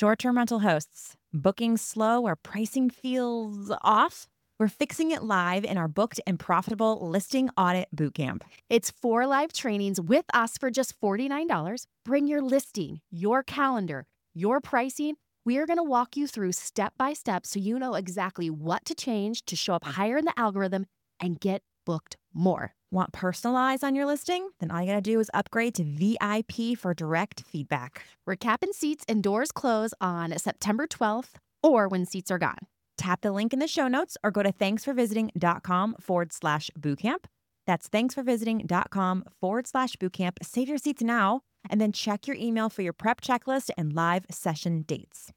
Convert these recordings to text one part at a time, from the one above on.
Short-term rental hosts, booking slow or pricing feels off? We're fixing it live in our booked and profitable listing audit bootcamp. It's 4 live trainings with us for just $49. Bring your listing, your calendar, your pricing. We are going to walk you through step by step so you know exactly what to change to show up higher in the algorithm and get booked more. Want personalized on your listing? Then all you gotta do is upgrade to VIP for direct feedback. We're capping seats and doors close on September 12th or when seats are gone. Tap the link in the show notes or go to thanksforvisiting.com/bootcamp. That's thanksforvisiting.com/bootcamp. Save your seats now and then check your email for your prep checklist and live session dates.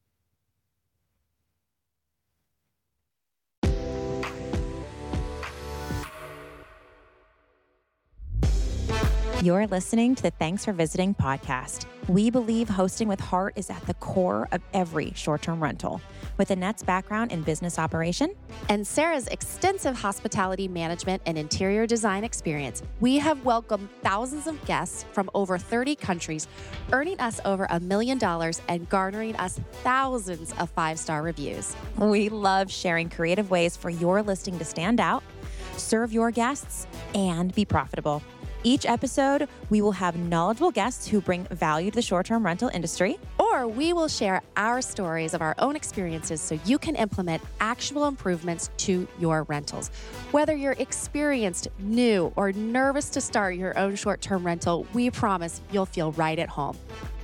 You're listening to the Thanks for Visiting podcast. We believe hosting with heart is at the core of every short-term rental. With Annette's background in business operation and Sarah's extensive hospitality management and interior design experience, we have welcomed thousands of guests from over 30 countries, earning us over $1 million and garnering us thousands of 5-star reviews. we love sharing creative ways for your listing to stand out, serve your guests, and be profitable. Each episode, we will have knowledgeable guests who bring value to the short-term rental industry. Or we will share our stories of our own experiences so you can implement actual improvements to your rentals. Whether you're experienced, new, or nervous to start your own short-term rental, we promise you'll feel right at home.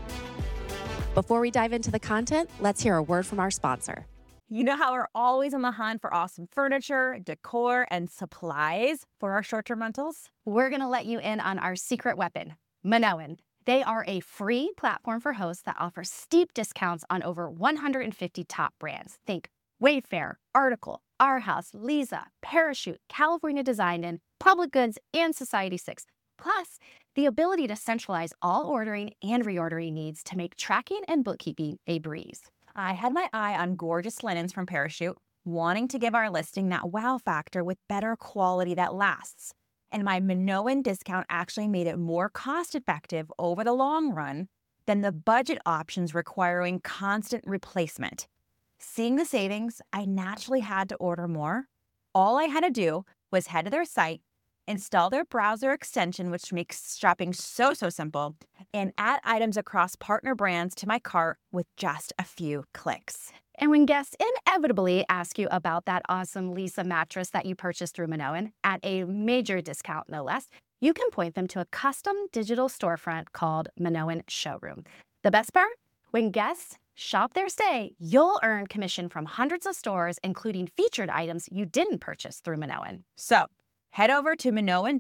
Before we dive into the content, let's hear a word from our sponsor. You know how we're always on the hunt for awesome furniture, decor, and supplies for our short-term rentals? We're going to let you in on our secret weapon, Minoan. They are a free platform for hosts that offers steep discounts on over 150 top brands. Think Wayfair, Article, Our House, Lisa, Parachute, California Designed In, Public Goods, and Society6. Plus, the ability to centralize all ordering and reordering needs to make tracking and bookkeeping a breeze. I had my eye on gorgeous linens from Parachute, wanting to give our listing that wow factor with better quality that lasts. And my Minoan discount actually made it more cost-effective over the long run than the budget options requiring constant replacement. Seeing the savings, I naturally had to order more. All I had to do was head to their site, install their browser extension, which makes shopping so simple, and add items across partner brands to my cart with just a few clicks. And when guests inevitably ask you about that awesome Lisa mattress that you purchased through Minoan at a major discount, no less, you can point them to a custom digital storefront called Minoan Showroom. The best part? When guests shop their stay, you'll earn commission from hundreds of stores, including featured items you didn't purchase through Minoan. So head over to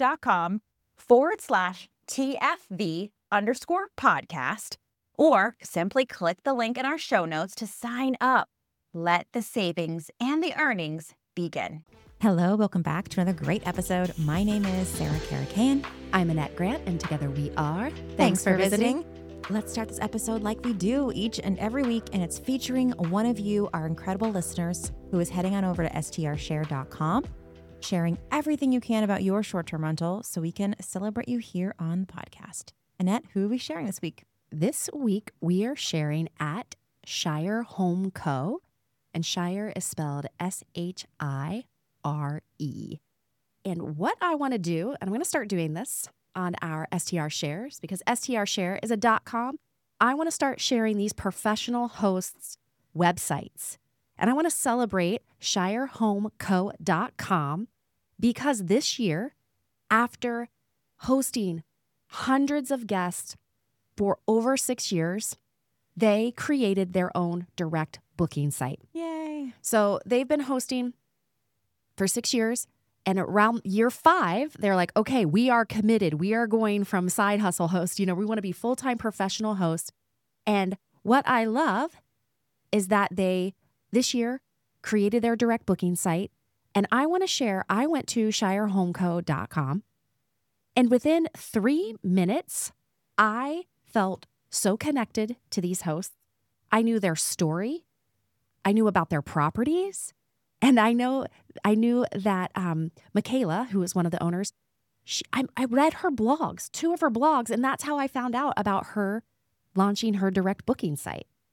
Minoan.com/TFV_podcast or simply click the link in our show notes to sign up. Let the savings and the earnings begin. Hello, welcome back to another great episode. My name is Sarah Karakayan. I'm Annette Grant, and together we are Thanks for visiting. Let's start this episode like we do each and every week, and it's featuring one of you, our incredible listeners, who is heading on over to strshare.com, sharing everything you can about your short-term rental so we can celebrate you here on the podcast. Annette, who are we sharing this week? This week, we are sharing at Shire Home Co., and Shire is spelled Shire. And what I want to do, and I'm going to start doing this on our STR shares, because STR share is a .com. I want to start sharing these professional hosts' websites. And I want to celebrate ShireHomeCo.com because this year, after hosting hundreds of guests for over 6 years, they created their own direct booking site. Yay. So they've been hosting for 6 years. And around year 5, they're like, okay, we are committed. We are going from side hustle host. We want to be full-time professional hosts. And what I love is that they, this year, created their direct booking site. And I want to share, I went to ShireHomeCo.com. And within 3 minutes, I felt so connected to these hosts. I knew their story. I knew about their properties. And I knew that Michaela, who is one of the owners, I read her blogs, 2 of her blogs, and that's how I found out about her launching her direct booking site.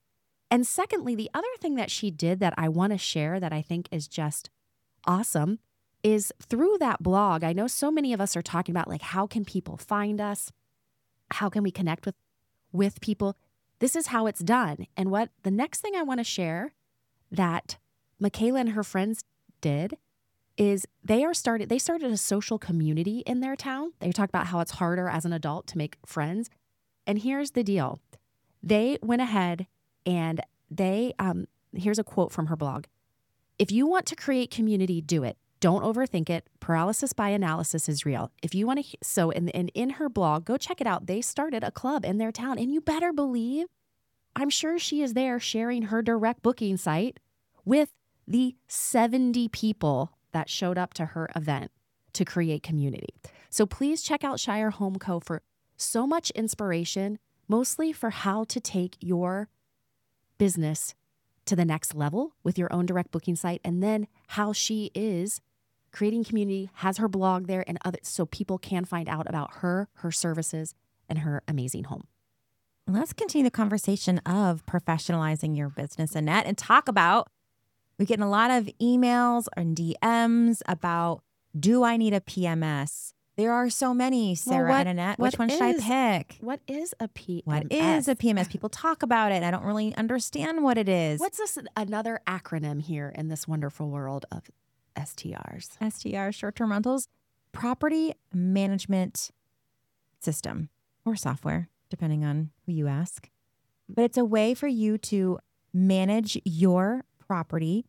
And secondly, the other thing that she did that I want to share that I think is just awesome is through that blog. I know so many of us are talking about like, how can people find us? How can we connect with people? This is how it's done. And what the next thing I want to share that Michaela and her friends did is they started a social community in their town. They talk about how it's harder as an adult to make friends. And here's the deal. They went ahead and here's a quote from her blog. If you want to create community, do it. Don't overthink it. Paralysis by analysis is real. If you want to, so in her blog, go check it out. They started a club in their town, and you better believe, I'm sure she is there sharing her direct booking site with the 70 people that showed up to her event to create community. So please check out Shire Home Co. for so much inspiration, mostly for how to take your business to the next level with your own direct booking site, and then how she is creating community, has her blog there and others, so people can find out about her services, and her amazing home. Let's continue the conversation of professionalizing your business, Annette, and talk about, we get a lot of emails and DMs about, do I need a PMS? There are so many, Sarah and Annette. Which one should I pick? What is a PMS? What is a PMS? People talk about it, and I don't really understand what it is. What's this another acronym here in this wonderful world of STRs? STR, short-term rentals, property management system or software, depending on who you ask. But it's a way for you to manage your property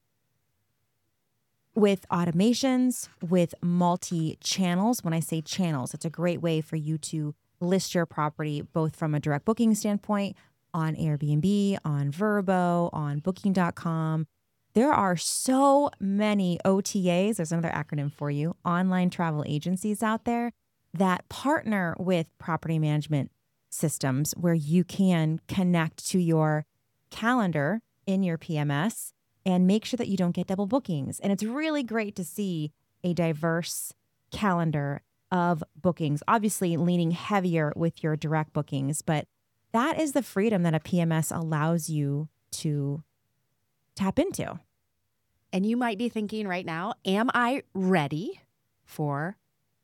with automations, with multi-channels. When I say channels, it's a great way for you to list your property both from a direct booking standpoint on Airbnb, on Vrbo, on Booking.com. There are so many OTAs, there's another acronym for you, online travel agencies out there that partner with property management systems where you can connect to your calendar in your PMS and make sure that you don't get double bookings. And it's really great to see a diverse calendar of bookings, obviously leaning heavier with your direct bookings, but that is the freedom that a PMS allows you to tap into. And you might be thinking right now, am I ready for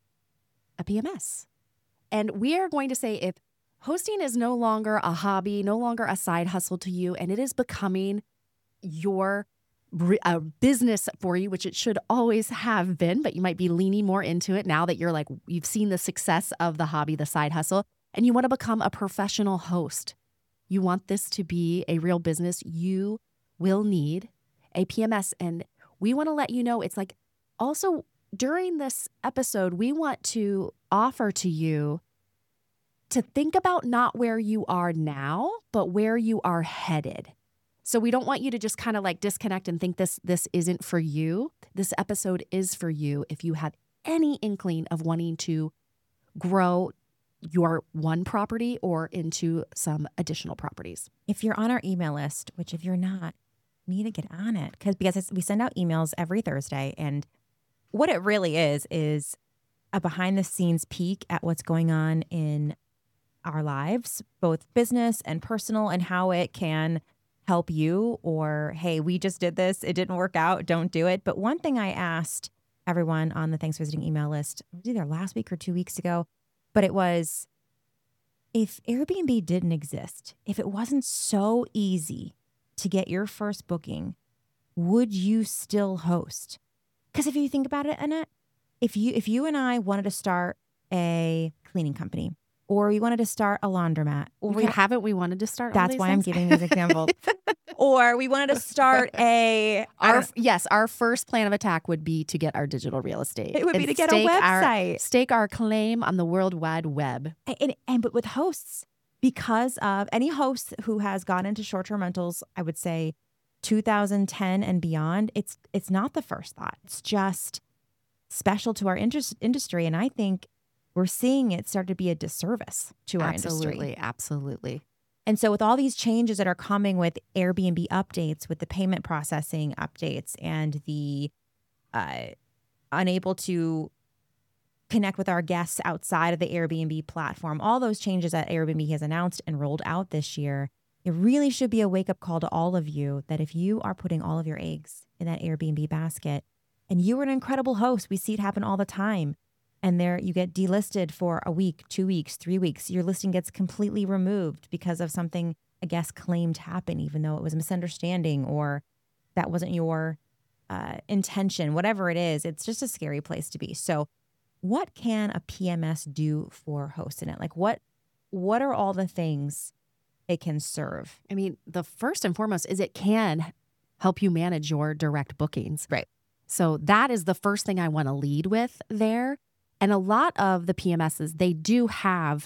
a PMS? And we are going to say, if hosting is no longer a hobby, no longer a side hustle to you, and it is becoming your business for you, which it should always have been, but you might be leaning more into it now that you've seen the success of the hobby, the side hustle, and you want to become a professional host. You want this to be a real business. You will need a PMS. And we want to let you know, it's like also during this episode, we want to offer to you to think about not where you are now, but where you are headed. So we don't want you to just kind of like disconnect and think this isn't for you. This episode is for you if you have any inkling of wanting to grow your one property or into some additional properties. If you're on our email list, which if you're not, you need to get on it because we send out emails every Thursday. And what it really is a behind the scenes peek at what's going on in our lives, both business and personal, and how it can help you, or, hey, we just did this, it didn't work out, don't do it. But one thing I asked everyone on the Thanks for Visiting email list, it was either last week or 2 weeks ago, but it was, if Airbnb didn't exist, if it wasn't so easy to get your first booking, would you still host? Because if you think about it, Annette, if you and I wanted to start a cleaning company, or we wanted to start a laundromat, or we wanted to start. That's why I'm giving these examples. Or we wanted to start our first plan of attack would be to get our digital real estate. It would be to get a website, stake our claim on the World Wide Web, but with hosts, because of any host who has gone into short-term rentals, I would say 2010 and beyond, it's not the first thought. It's just special to our industry, and I think we're seeing it start to be a disservice to our industry. Absolutely. And so with all these changes that are coming with Airbnb updates, with the payment processing updates, and the unable to connect with our guests outside of the Airbnb platform, all those changes that Airbnb has announced and rolled out this year, it really should be a wake-up call to all of you that if you are putting all of your eggs in that Airbnb basket and you are an incredible host, we see it happen all the time, and there you get delisted for a week, 2 weeks, 3 weeks, your listing gets completely removed because of something a guest claimed happened, even though it was a misunderstanding or that wasn't your intention, whatever it is, it's just a scary place to be. So what can a PMS do for hosts in it? Like what are all the things it can serve? I mean, the first and foremost is it can help you manage your direct bookings. Right. So that is the first thing I want to lead with there. And a lot of the PMSs, they do have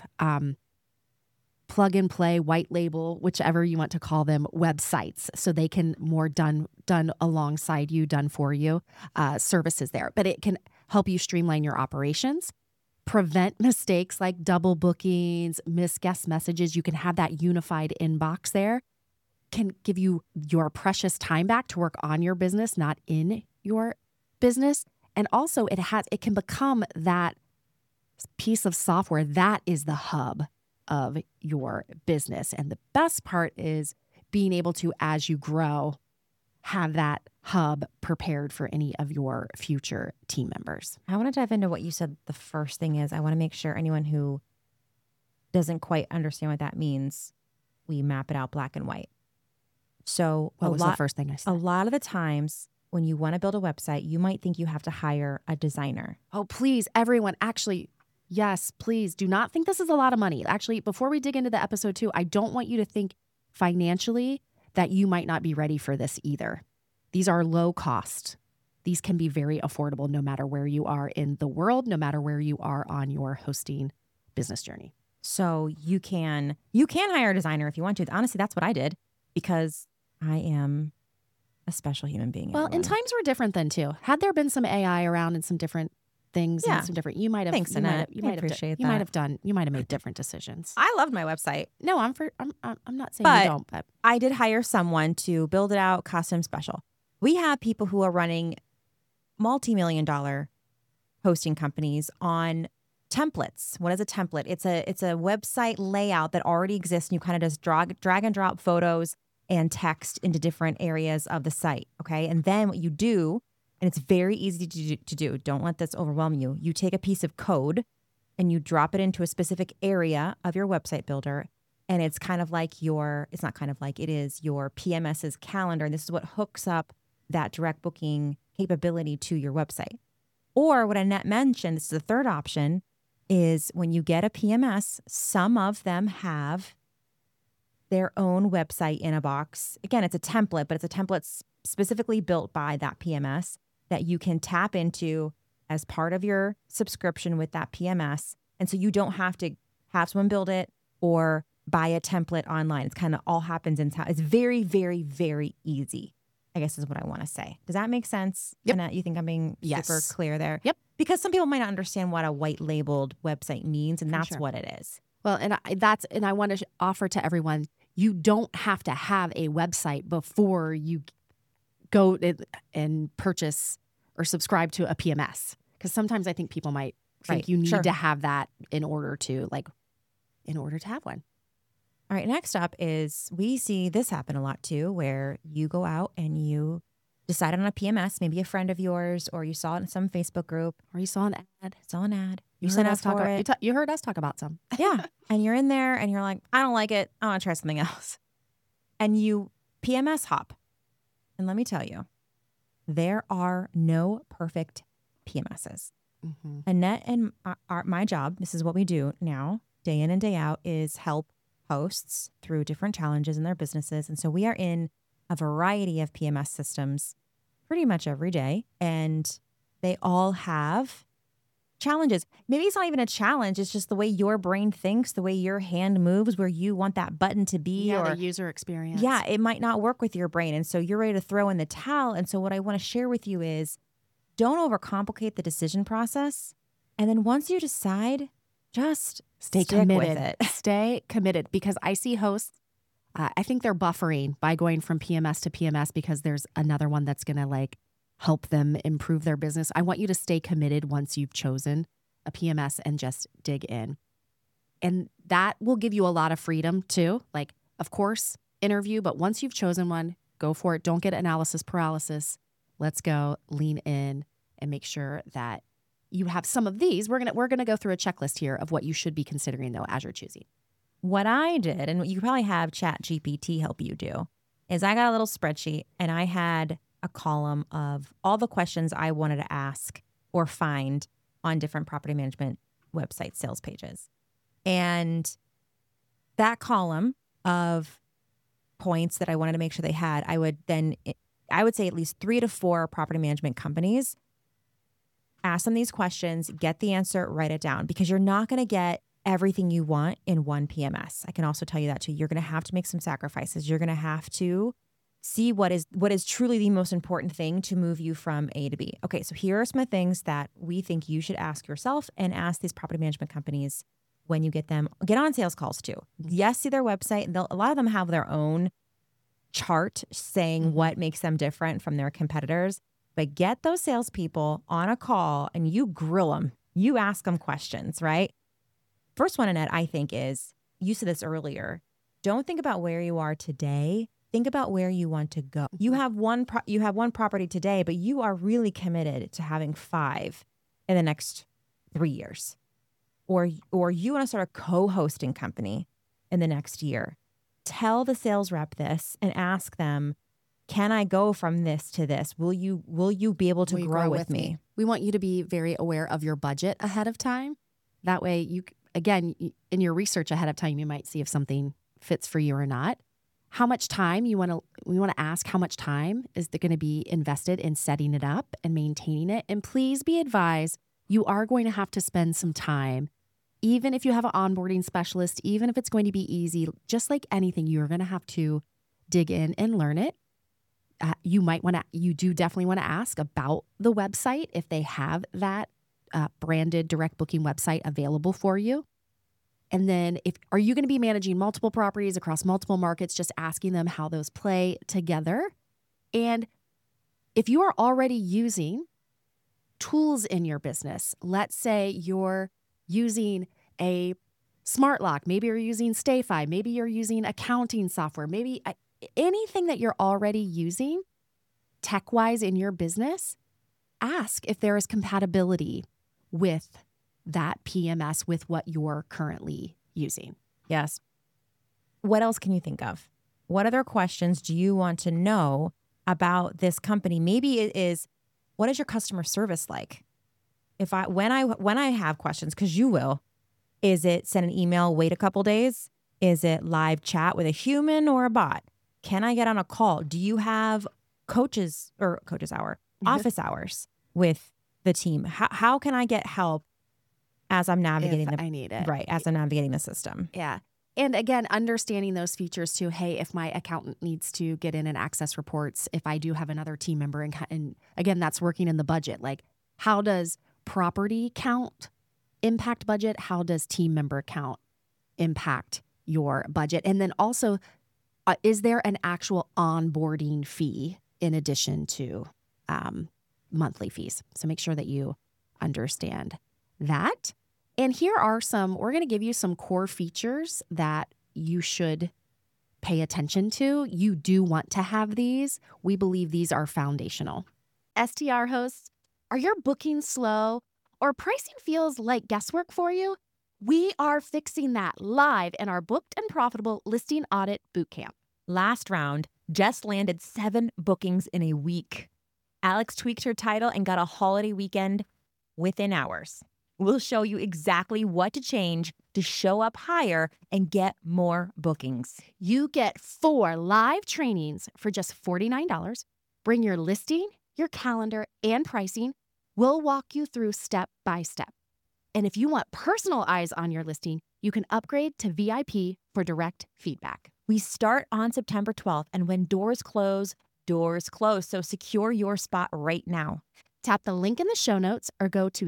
plug and play, white label, whichever you want to call them, websites. So they can more done alongside you, done for you services there. But it can help you streamline your operations, prevent mistakes like double bookings, missed guest messages. You can have that unified inbox there. Can give you your precious time back to work on your business, not in your business. And also it can become that piece of software that is the hub of your business. And the best part is being able to, as you grow, have that hub prepared for any of your future team members. I want to dive into what you said. The first thing is I want to make sure anyone who doesn't quite understand what that means, we map it out black and white. So What was the first thing I said? A lot of the times when you want to build a website, you might think you have to hire a designer. Oh, please, everyone, actually, yes, please do not think this is a lot of money. Actually, before we dig into the episode 2, I don't want you to think financially that you might not be ready for this either. These are low cost. These can be very affordable no matter where you are in the world, no matter where you are on your hosting business journey. So you can hire a designer if you want to. Honestly, that's what I did because I am a special human being. Well, and times were different then too. Had there been some AI around and some different things and some different, you might have. Thanks, Annette. You might have made different decisions. I loved my website. No, I'm not saying you don't, but I did hire someone to build it out custom special. We have people who are running multi-million-dollar hosting companies on templates. What is a template? It's a website layout that already exists, and you kind of just drag and drop photos and text into different areas of the site. Okay, and then what you do, and it's very easy to do. Don't let this overwhelm you. You take a piece of code and you drop it into a specific area of your website builder. And it's kind of like it is your PMS's calendar. And this is what hooks up that direct booking capability to your website. Or what Annette mentioned, this is the third option, is when you get a PMS, some of them have their own website in a box. Again, it's a template, but it's a template specifically built by that PMS that you can tap into as part of your subscription with that PMS. And so you don't have to have someone build it or buy a template online. It's kind of all happens in town. It's very, very, very easy, I guess is what I want to say. Does that make sense? Yep. Annette, you think I'm being super clear there? Yep. Because some people might not understand what a white labeled website means, and that's what it is. Well, and I want to offer to everyone, you don't have to have a website before you go and purchase or subscribe to a PMS. Because sometimes I think people might think you need to have that in order to have one. All right, next up is we see this happen a lot too, where you go out and you decide on a PMS, maybe a friend of yours, or you saw it in some Facebook group, or you saw an ad. You sent us for it. You heard us talk about some. Yeah, and you're in there and you're like, I don't like it. I want to try something else. And you PMS hop. And let me tell you, there are no perfect PMSs. Mm-hmm. Annette and my job, this is what we do now, day in and day out, is help hosts through different challenges in their businesses. And so we are in a variety of PMS systems pretty much every day. And they all have challenges. Maybe it's not even a challenge. It's just the way your brain thinks, the way your hand moves, where you want that button to be. Yeah, or the user experience. Yeah, it might not work with your brain. And so you're ready to throw in the towel. And so what I want to share with you is don't overcomplicate the decision process. And then once you decide, just stay committed with it. Stay committed, because I see hosts, I think they're buffering by going from PMS to PMS because there's another one that's going to help them improve their business. I want you to stay committed once you've chosen a PMS and just dig in. And that will give you a lot of freedom too. Of course, interview, but once you've chosen one, go for it. Don't get analysis paralysis. Let's go, lean in, and make sure that you have some of these. We're gonna go through a checklist here of what you should be considering though as you're choosing. What I did, and you probably have ChatGPT help you do, is I got a little spreadsheet and I had a column of all the questions I wanted to ask or find on different property management website sales pages. And that column of points that I wanted to make sure they had, I would say at least 3 to 4 property management companies, ask them these questions, get the answer, write it down, because you're not going to get everything you want in one PMS. I can also tell you that too. You're going to have to make some sacrifices. You're going to have to see what is truly the most important thing to move you from A to B. Okay, so here are some things that we think you should ask yourself and ask these property management companies when you get on sales calls too. Yes, see their website. A lot of them have their own chart saying what makes them different from their competitors. But get those salespeople on a call and you grill them. You ask them questions, right? First one, Annette, I think is, you said this earlier, don't think about where you are today. Think about where you want to go. You have one property today, but you are really committed to having 5 in the next 3 years. Or you want to start a co-hosting company in the next year. Tell the sales rep this and ask them, can I go from this to this? Will you be able to grow with me? We want you to be very aware of your budget ahead of time. That way, in your research ahead of time, you might see if something fits for you or not. How much time we want to ask how much time is going to be invested in setting it up and maintaining it. And please be advised, you are going to have to spend some time. Even if you have an onboarding specialist, even if it's going to be easy, just like anything, you're going to have to dig in and learn it. You do definitely want to ask about the website if they have that branded direct booking website available for you. And then are you going to be managing multiple properties across multiple markets, just asking them how those play together? And if you are already using tools in your business, let's say you're using a smart lock, maybe you're using StayFi, maybe you're using accounting software, maybe anything that you're already using tech-wise in your business, ask if there is compatibility with that PMS with what you're currently using. Yes. What else can you think of? What other questions do you want to know about this company? Maybe it is, what is your customer service like? When I have questions, because you will, is it send an email, wait a couple days? Is it live chat with a human or a bot? Can I get on a call? Do you have coaches hour, office hours with the team? How can I get help as I'm navigating I need it. Right, as I'm navigating the system. Yeah. And again, understanding those features too. Hey, if my accountant needs to get in and access reports, if I do have another team member, and again, that's working in the budget. Like, how does property count impact budget? How does team member count impact your budget? And then also, is there an actual onboarding fee in addition to monthly fees? So make sure that you understand that. And here are we're going to give you some core features that you should pay attention to. You do want to have these. We believe these are foundational. STR hosts, are your bookings slow or pricing feels like guesswork for you? We are fixing that live in our Booked and Profitable Listing Audit Bootcamp. Last round, Jess landed 7 bookings in a week. Alex tweaked her title and got a holiday weekend within hours. We'll show you exactly what to change to show up higher and get more bookings. You get 4 live trainings for just $49. Bring your listing, your calendar, and pricing. We'll walk you through step by step. And if you want personal eyes on your listing, you can upgrade to VIP for direct feedback. We start on September 12th, and when doors close, so secure your spot right now. Tap the link in the show notes or go to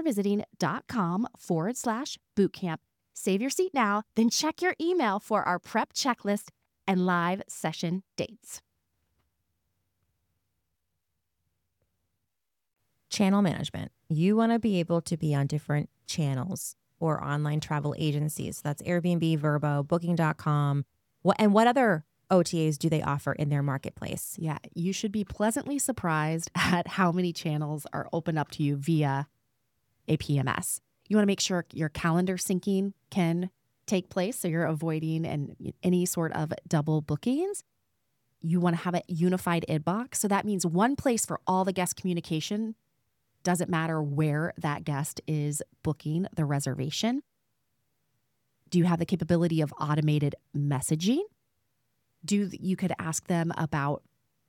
thanksforvisiting.com/bootcamp. Save your seat now, then check your email for our prep checklist and live session dates. Channel management. You want to be able to be on different channels or online travel agencies. That's Airbnb, Vrbo, Booking.com. What other OTAs do they offer in their marketplace? Yeah, you should be pleasantly surprised at how many channels are open up to you via a PMS. You want to make sure your calendar syncing can take place so you're avoiding any sort of double bookings. You want to have a unified inbox. So that means one place for all the guest communication. Doesn't matter where that guest is booking the reservation. Do you have the capability of automated messaging? You could ask them about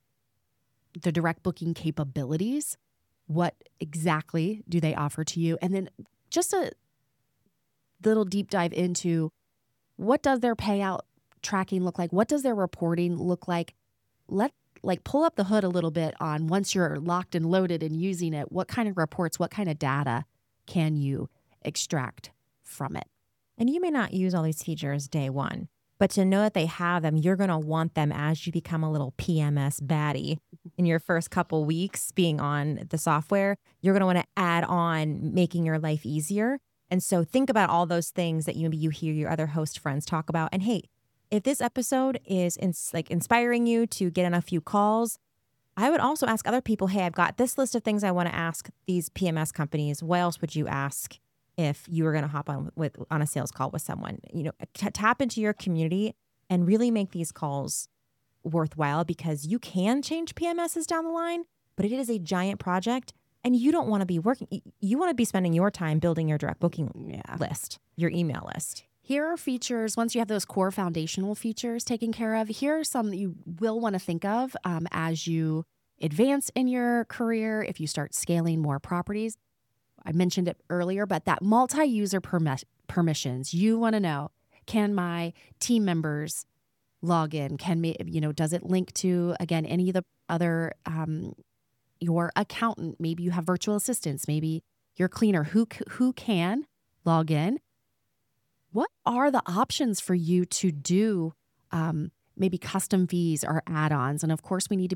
the direct booking capabilities. What exactly do they offer to you? And then just a little deep dive into what does their payout tracking look like? What does their reporting look like? Pull up the hood a little bit on once you're locked and loaded and using it, what kind of reports, what kind of data can you extract from it? And you may not use all these features day one, but to know that they have them, you're going to want them as you become a little PMS baddie in your first couple weeks being on the software. You're going to want to add on making your life easier. And so think about all those things that you hear your other host friends talk about. And hey, if this episode is inspiring you to get in a few calls, I would also ask other people, hey, I've got this list of things I want to ask these PMS companies. What else would you ask if you were going to hop on a sales call with someone? Tap into your community and really make these calls worthwhile, because you can change PMSs down the line, but it is a giant project and you don't want to be working. You want to be spending your time building your direct booking list, your email list. Here are features, once you have those core foundational features taken care of, here are some that you will want to think of as you advance in your career, if you start scaling more properties. I mentioned it earlier, but that multi-user permissions, you want to know, can my team members log in? Does it link to, again, any of the other, your accountant? Maybe you have virtual assistants, maybe your cleaner, who can log in? What are the options for you to do maybe custom fees or add-ons? And of course, we need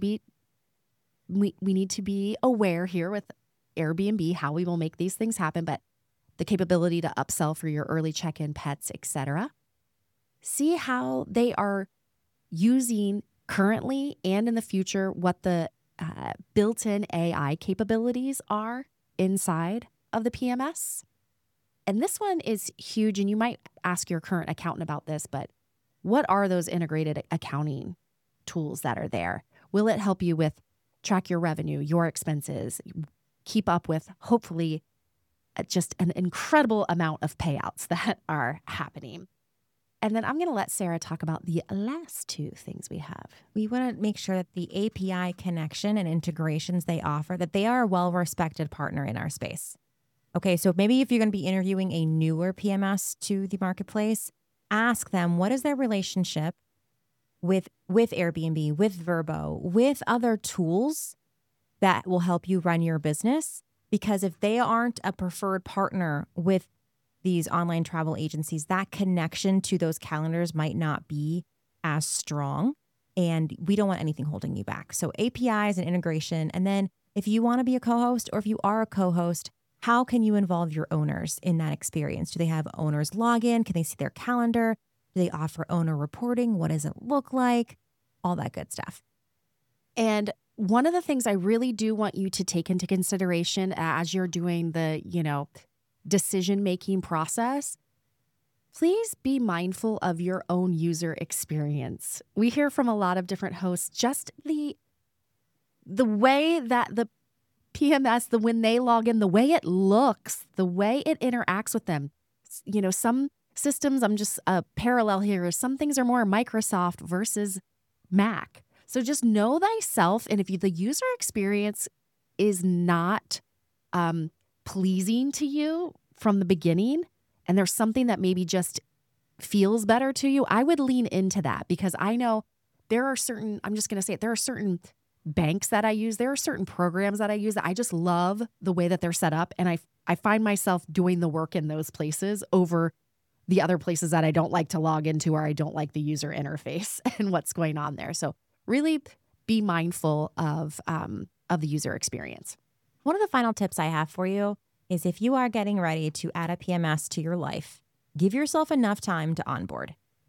to be aware here with Airbnb how we will make these things happen, but the capability to upsell for your early check-in pets, etc. See how they are using currently and in the future what the built-in AI capabilities are inside of the PMS. And this one is huge, and you might ask your current accountant about this, but what are those integrated accounting tools that are there? Will it help you with track your revenue, your expenses, keep up with, hopefully, just an incredible amount of payouts that are happening? And then I'm going to let Sarah talk about the last two things we have. We want to make sure that the API connection and integrations they offer, that they are a well-respected partner in our space. Okay, so maybe if you're going to be interviewing a newer PMS to the marketplace, ask them, what is their relationship with Airbnb, with Vrbo, with other tools that will help you run your business? Because if they aren't a preferred partner with these online travel agencies, that connection to those calendars might not be as strong, and we don't want anything holding you back. So APIs and integration. And then if you want to be a co-host, or if you are a co-host, how can you involve your owners in that experience? Do they have owners login? Can they see their calendar? Do they offer owner reporting? What does it look like? All that good stuff. And one of the things I really do want you to take into consideration as you're doing the, decision-making process, please be mindful of your own user experience. We hear from a lot of different hosts, just the way that the PMS, when they log in, the way it looks, the way it interacts with them. Some systems, I'm just a parallel here, some things are more Microsoft versus Mac. So just know thyself. And if the user experience is not pleasing to you from the beginning, and there's something that maybe just feels better to you, I would lean into that, because I know there are certain banks that I use. There are certain programs that I use that I just love the way that they're set up. And I find myself doing the work in those places over the other places that I don't like to log into, or I don't like the user interface and what's going on there. So really be mindful of the user experience. One of the final tips I have for you is, if you are getting ready to add a PMS to your life, give yourself enough time to onboard.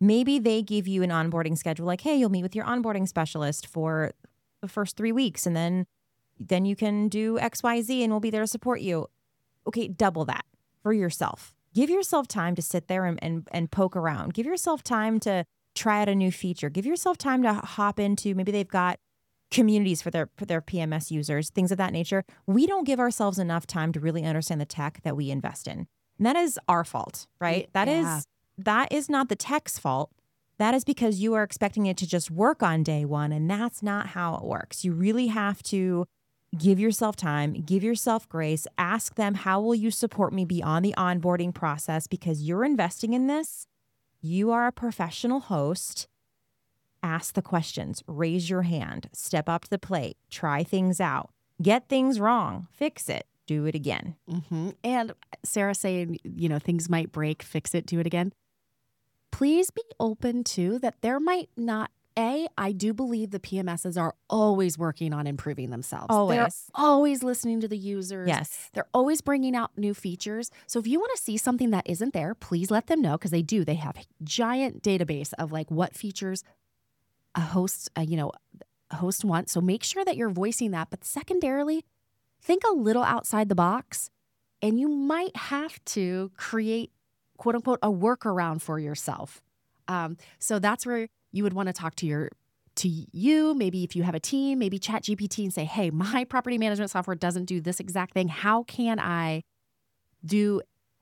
Maybe they give you an onboarding schedule like, hey, you'll meet with your onboarding specialist for the first 3 weeks, and then you can do XYZ and we'll be there to support you. Okay, double that for yourself. Give yourself time to sit there and poke around. Give yourself time to try out a new feature. Give yourself time to hop into, maybe they've got communities for their PMS users, things of that nature. We don't give ourselves enough time to really understand the tech that we invest in. And that is our fault, right? That is not the tech's fault. That is because you are expecting it to just work on day one, and that's not how it works. You really have to give yourself time, give yourself grace, ask them, how will you support me beyond the onboarding process? Because you're investing in this. You are a professional host. Ask the questions, raise your hand, step up to the plate, try things out, get things wrong, fix it, do it again. Mm-hmm. And Sarah saying, things might break, fix it, do it again. Please be open to that there might not, I do believe the PMSs are always working on improving themselves. Always. They're always listening to the users. Yes. They're always bringing out new features. So if you want to see something that isn't there, please let them know, because they do. They have a giant database of like what features a host wants. So make sure that you're voicing that. But secondarily, think a little outside the box, and you might have to create, quote unquote, a workaround for yourself. So that's where you would want to talk to you, maybe if you have a team, maybe ChatGPT and say, hey, my property management software doesn't do this exact thing. How can I do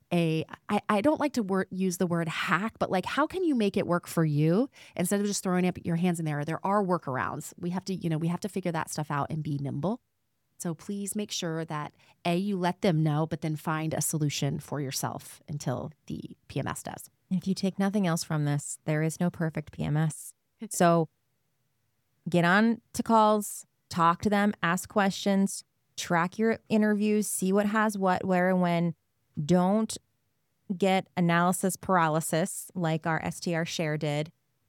I don't like to use the word hack, but like, how can you make it work for you instead of just throwing up your hands in there? There are workarounds. We have to figure that stuff out and be nimble. So please make sure that you let them know, but then find a solution for yourself until the PMS does. If you take nothing else from this, there is no perfect PMS. So get on to calls, talk to them, ask questions, track your interviews, see what has what, where, and when. Don't get analysis paralysis like our STR share did,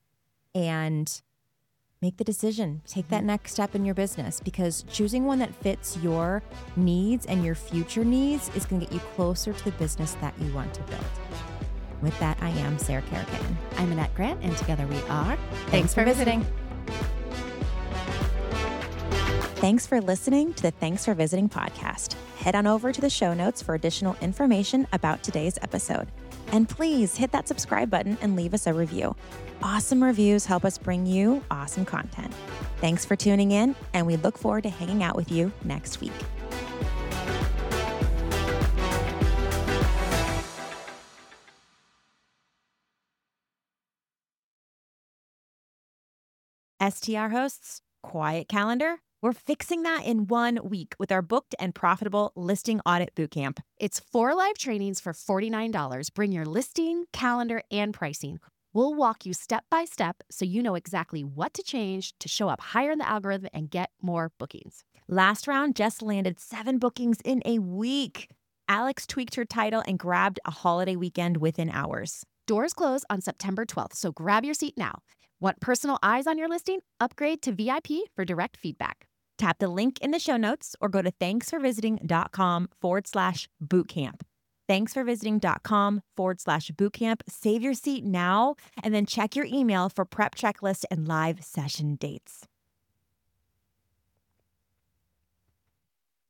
and make the decision. Take that next step in your business, because choosing one that fits your needs and your future needs is going to get you closer to the business that you want to build. With that, I am Sarah Carrigan. I'm Annette Grant, and together we are Thanks for visiting. Thanks for listening to the Thanks for Visiting podcast. Head on over to the show notes for additional information about today's episode. And please hit that subscribe button and leave us a review. Awesome reviews help us bring you awesome content. Thanks for tuning in, and we look forward to hanging out with you next week. STR hosts, quiet calendar. We're fixing that in 1 week with our booked and profitable listing audit bootcamp. It's 4 live trainings for $49. Bring your listing, calendar, and pricing. We'll walk you step by step so you know exactly what to change to show up higher in the algorithm and get more bookings. Last round, Jess landed 7 bookings in a week. Alex tweaked her title and grabbed a holiday weekend within hours. Doors close on September 12th, so grab your seat now. Want personal eyes on your listing? Upgrade to VIP for direct feedback. Tap the link in the show notes or go to thanksforvisiting.com/bootcamp. Thanksforvisiting.com/bootcamp. Save your seat now and then check your email for prep checklist and live session dates.